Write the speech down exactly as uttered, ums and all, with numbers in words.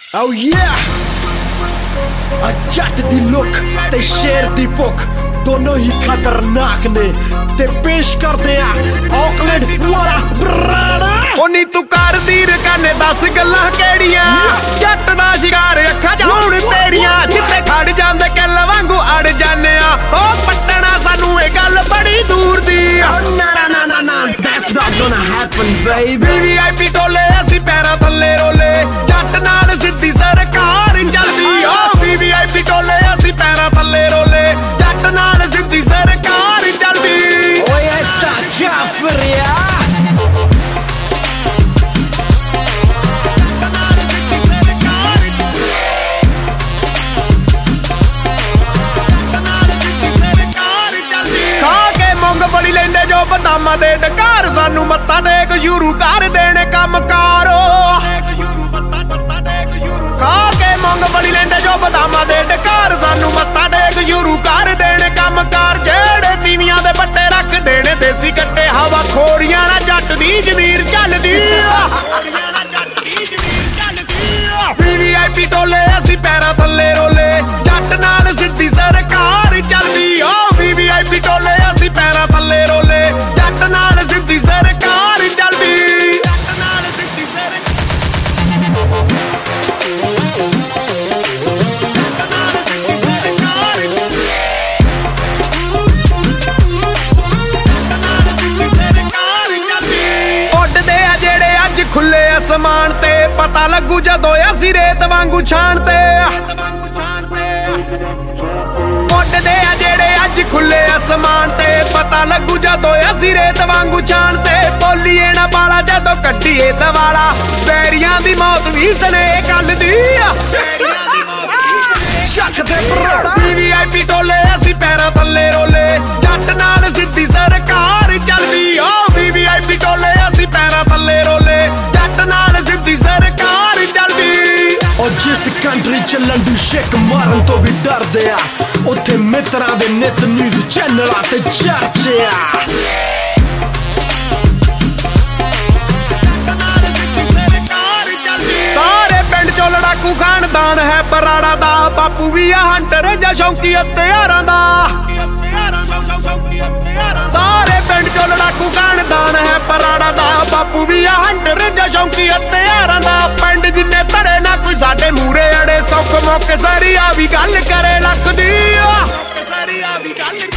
Oh yeah! Jatt दी look ते शेर दी भुख दोनों ही खतरनाक ने ते पेश करदे आ ऑकलैंड वाला ब्रांड ओ नी तू कर दी रकाने दस गल्लां केड़ियां जट दा शिकार अखां च हुण तेरियां जिथे खड़ जांदे किल वांगू अड़ जाने आ ओ पट्टना सानू ए गल बड़ी दूर दी Oh na na na na na that's not gonna happen baby V V I P टोले असी पैरां थल्ले रोले जट नाल सिद्धी सरकार चलदी ओ V V I P टोले असी पैरां थल्ले रोले जट नाल सिद्धी सरकार चलदी ओए ता काफरिया बड़ी लेंदे जो बदामा दे डकार सानू मत्ता टेक शुरू कर देने कम कारो खा के मंग बड़ी लेंदे जो बदामा दे डकार सानू मत्ता टेक शुरू कर देने कम कार जेड़े तीवियां दे बट्टे रख देने देसी कट्टे हवा खोरियां ना जट दी जमीर चलदी V V I P टोले असी पैरां थल्ले रोले जट नाल सिद्धी सरकार चलदी ओ V V I P टोले असी पैरां थल्ले रोले जट नाल सिद्धी सरकार चलदी जट नाल सिद्धी सरकार उड्डदे आ जेड़े अज खुले आसमान ते पता लगू जदों असी रेत वांगू छाणते उड्डदे आ जेड़े अज खुले आसमान ते पता लगू जदों असी रेत वांगू छाणते बोलीए ना बाला जदों कड्डीए दवाला बैरियां दी मौत भी सने गल दी V V I P टोले असी पैरां थल्ले रोले जट नाल सिद्धी सरकार चलदी ओ V V I P टोले असी पैरां थल्ले रोले जट नाल सिद्धी सरकार चलदी और जिस कंट्री च लंडू शेक मारन तो भी डरदे आ उत्थे मित्रां दे नित न्यूज़ चैनलां ते चर्चे आ लड़ाकू खानदान है बराड़ा दा बापू भी आ हंटर जा शौकी हथियारां दा सारे पिंड चो लड़ाकू खानदान है बराड़ा दा बापू भी आ हंटर जा शौकी हथियारां दा पिंड जिन्ने धड़े ना कोई साडे मूरे अड़े सौख मौके सरिया भी गल करे लकदी